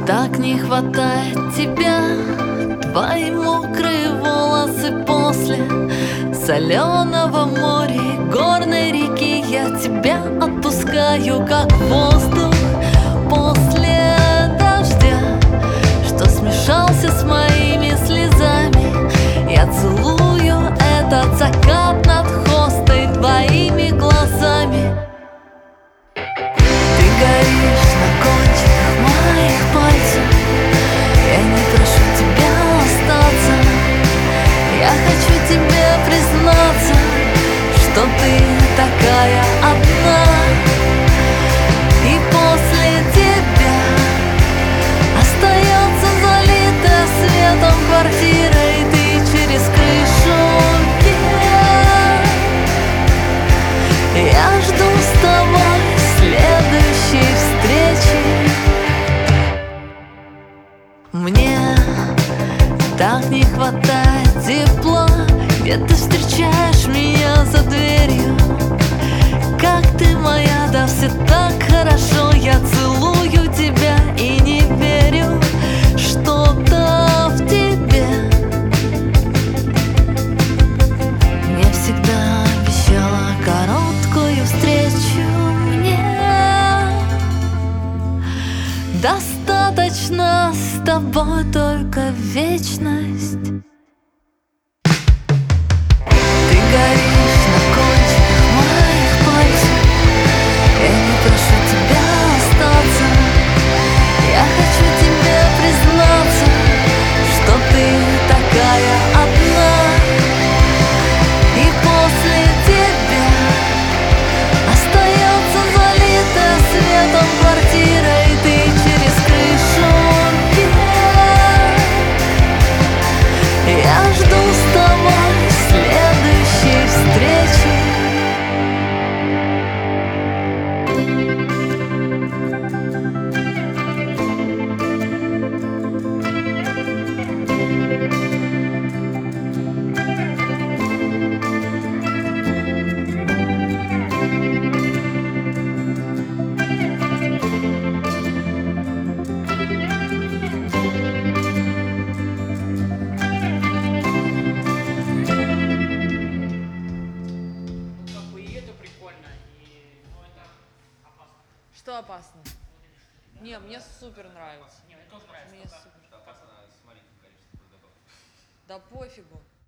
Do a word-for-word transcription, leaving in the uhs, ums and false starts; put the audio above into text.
Так не хватает тебя, твои мокрые волосы после соленого моря и горной реки. Я тебя отпускаю, как воздух после дождя, что смешался с моими слезами. Я целую этот закат над хостой твоими глазами. Ты горишь на кончиках моих пальцев, я не прошу тебя остаться. Я хочу тебе признаться, что ты такая одна. И после тебя остается залитая светом квартира, и ты через крышу вверх. Я жду с тобой следующей встречи. Мне так не хватает тепла, где ты встречаешь меня за дверью. Как ты моя, да все так хорошо. Я целую тебя и не верю что-то в тебе. Мне всегда обещала короткую встречу. Мне достаточно с тобой только вечность. Ты горишь на кончиках моих пальцев, я не прошу тебя остаться. Я хочу тебе признаться, что ты такая одна. И после тебя остается залитая светом квартира, и ты через крышу вверх. Я жду с тобой следующей встречи. Что опасно? Не, мне супер нравится. Не, мне тоже нравится. Мне Только супер. что опасно с маленьким количеством добавок. Да пофигу.